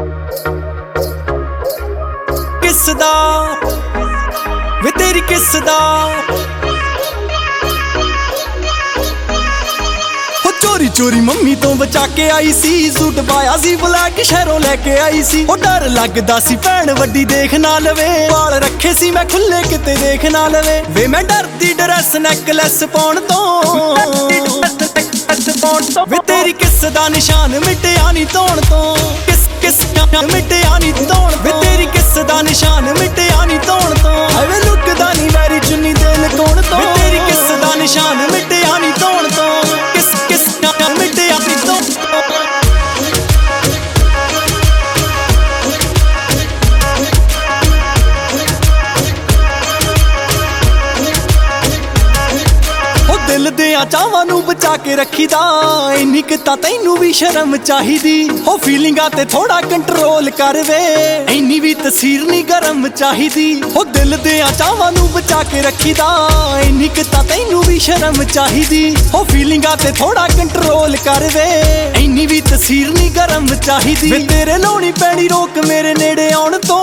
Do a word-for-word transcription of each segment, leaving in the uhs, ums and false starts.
किसदा वे तेरी किसदा चोरी चोरी मम्मी तो बचा के आई सी सूट पाया सी ब्लैक शहरों लेके आई सी ओ डर लगदा सी भैन वड्डी देख ना लवे वाल रखे सी मैं खुले किते देख ना लवे वे मैं डरदी ड्रेस नेकलेस पाउण तो वे तेरी किसदा निशान मिटिया नी धोण तो किस किस मिटिया नी धोण वे तेरी किसदा निशान मिटिया नी धोण तो वे लुकदा नी वैरी चुन्नी दे लकोण तो वे तेरी किसदा निशान मिटिया नी धोण तो किस किस मिटिया नी धोण दिल दियां चावां नूं बचा के रखीदा इन्नी क तां तैनूं भी शर्म चाहीदी हो फीलिंगां ते थोड़ा कंट्रोल कर वे इन्नी भी तसीर नी गरम चाहीदी हो दिल दियां चावां नूं बचा के रखीदा इन्नी क तां तैनूं भी शर्म चाहीदी हो फीलिंगां ते थोड़ा कंट्रोल कर वे इन्नी भी तसीर नी गरम चाहीदी वे तेरे लाउणी पैणी रोक मेरे नेड़े आउण तो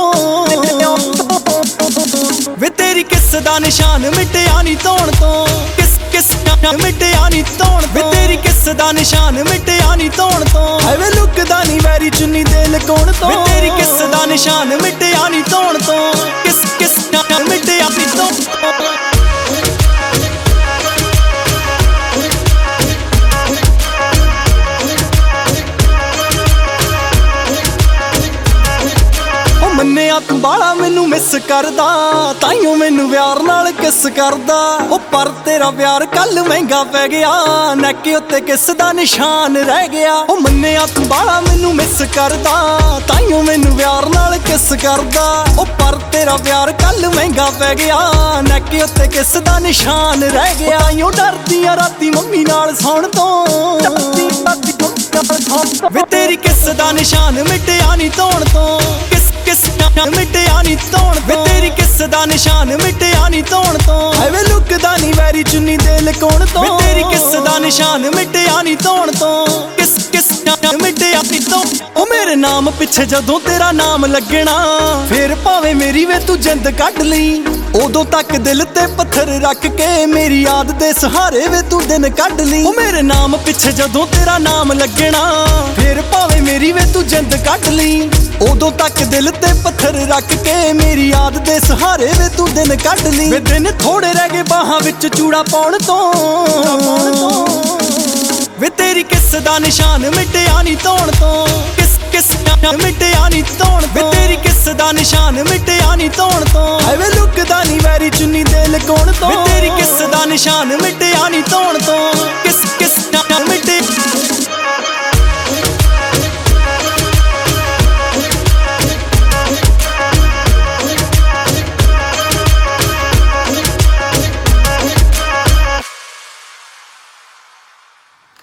वे तेरी किसदा निशान मिटिया नी धोण तो किस किस मिटिया नी धोण वे तेरी किसदा निशान मिटिया नी धोण तो वे लुकदा नी वैरी चुन्नी दे लकोण तो वे तेरी किसदा निशान मिटिया नी धोण तो किस किस मिटिया नी धोण मन्निया तू बाला मैनू मिस करदा ताइयों मैनू प्यार नाल किस करदा ओ पर तेरा प्यार कल महंगा पै गया नैके उत्ते किस दा निशान रह गया ओ मन्निया तू बाला मैनू मिस करदा ताइयों मैनू प्यार नाल किस करदा ओ पर तेरा प्यार कल महंगा पै गया नैके उत्ते किस दा निशान रह गया ताइयों डरदी आ राती मम्मी नाल सौण तो वे तेरी किसदा निशान मिटिया नी धोण तो किस किस मिटिया नी धोण वे तेरी किसदा निशान मिटिया नी धोण तो वे लुकदा नी वैरी चुन्नी दे लकोण तो वे तेरी किसदा निशान मिटिया नी धोण तो किस किस मिटिया नी धोण ओ मेरे नाम पिछे जदों तेरा नाम लगना फिर भावे मेरी वे तू जिंद कढ लई उदों तक दिल ते पत्थर रख के मेरी याद दे सहारे वे तू दिन कढ लई ओ मेरे नाम पिछे जदों तेरा नाम लगना फिर भावे मेरी वे तू जिंद कढ लई उदों तक दिल ते पत्थर रख के मेरी याद दे सहारे वे तू दिन कढ लई वे दिन थोड़े रह गए बाहां विच चूड़ा पाउण तो वे तेरी किसदा निशान मिटिया नी धोण तो किस किस मिटिया नी धोण वे तेरी किसदा निशान मिटिया नी धोण तो वे लुकदा नी वैरी चुन्नी दे लकोण तो वे तेरी किसदा निशान मिट